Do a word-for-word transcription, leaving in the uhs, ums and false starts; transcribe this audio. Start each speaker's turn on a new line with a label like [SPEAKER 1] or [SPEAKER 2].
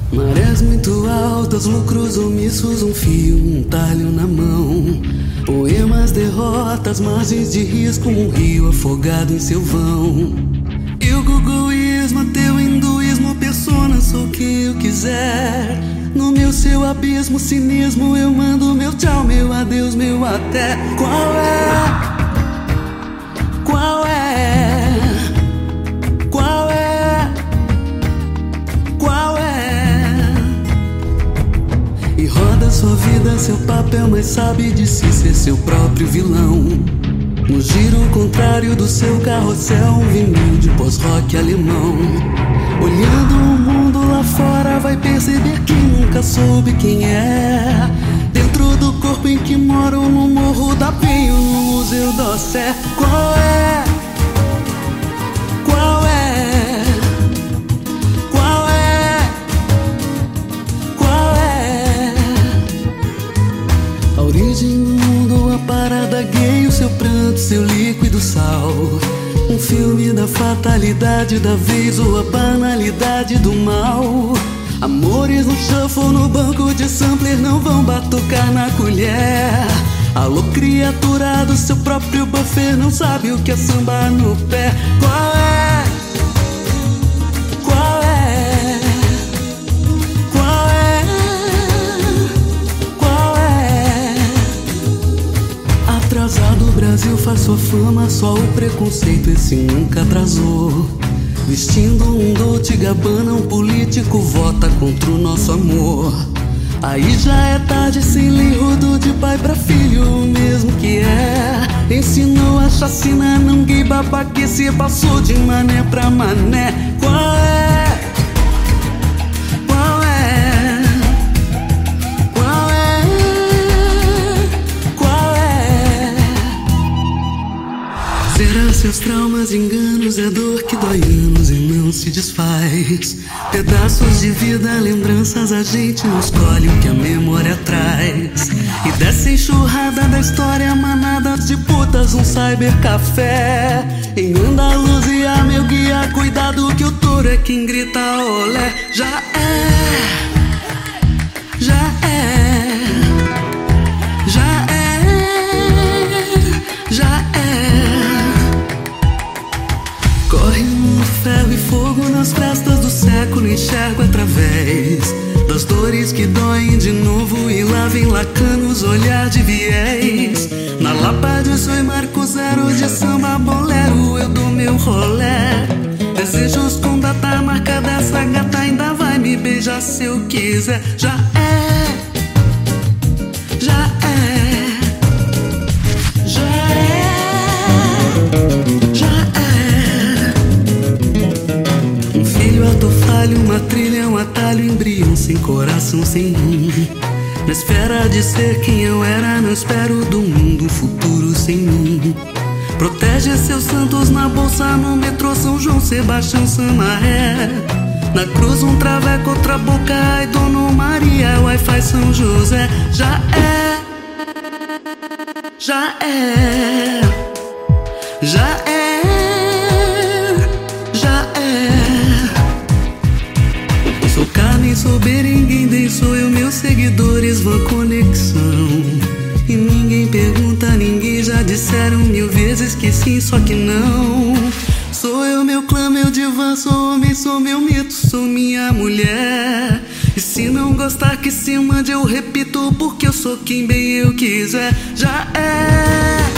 [SPEAKER 1] Marés muito altas, lucros omissos, um fio, um talho na mão. Poemas, derrotas, margens de risco, um rio afogado em seu vão. E o guguísmo, ateu hinduísmo, persona, sou quem eu quiser. No meu seu abismo, cinismo, eu mando meu tchau, meu adeus, meu até. Qual é? Qual é? Qual é? Qual é? E roda sua vida, seu papel, mas sabe de si ser seu próprio vilão. No giro contrário do seu carrossel, um vinil de pós-rock alemão. Olhando o mundo lá fora, vai perceber que nunca soube quem é. Dentro do corpo em que moro, no Morro da Penho, no Museu d'Orsay. Qual é? Qual é? Qual é? Qual é? A origem do mundo, a parada gay, o seu pranto, seu líquido sal. Um filme da fatalidade da vez ou a banalidade do mal. Amores no shuffle, no banco de sampler, não vão batucar na colher. Alô, criatura do seu próprio buffet, não sabe o que é samba no pé. Qual é? Qual é? Qual é? Qual é? Atrasado o Brasil faz sua fama, só o preconceito esse nunca atrasou. Vestindo um Dolce Gabbana, um político vota contra o nosso amor. Aí já é tarde, sem lei, rodo de pai pra filho, o mesmo que é. Ensinou a chacina, não gay babaquice, passou de mané pra mané. Qual é? Qual é? Qual é? Qual é? Será seus traumas, enganos, é dor que dói anos e não se desfaz. Pedaços de vida, lembranças, a gente não escolhe o que a memória traz. E dessa enxurrada da história, manadas de putas, um cybercafé. Em Andaluzia, meu guia, cuidado que o touro é quem grita olé. Já é, já é, já é, já é. Corre no ferro e fogo nas festas do século, enxergo através das dores que doem de novo e lá vem lacanos, olhar de viés. Na Lapa de Sou Marco Zero, de samba bolero, eu dou meu rolé. Desejos com data marca dessa gata, ainda vai me beijar se eu quiser. Já é, já é, já é, já é. Um filho, ato falho, uma trilha, um atalho, embrião sem coração, sem rim. Na esfera de ser quem eu era, não espero do mundo um futuro sem mim. Protege seus santos na bolsa, no metrô São João, Sebastião, Samaré. Na cruz um traveco, outra boca, ai Dona Maria, Wi-Fi São José. Já é, já é, já é, já é. Sou carne, sou berenguem, sou eu, meus seguidores, vã conexão. E ninguém pergunta, ninguém já disseram mil vezes que sim, só que não. Sou eu, meu clã, meu divã, sou homem, sou meu mito, sou minha mulher. E se não gostar que se mande, eu repito, porque eu sou quem bem eu quiser. Já é.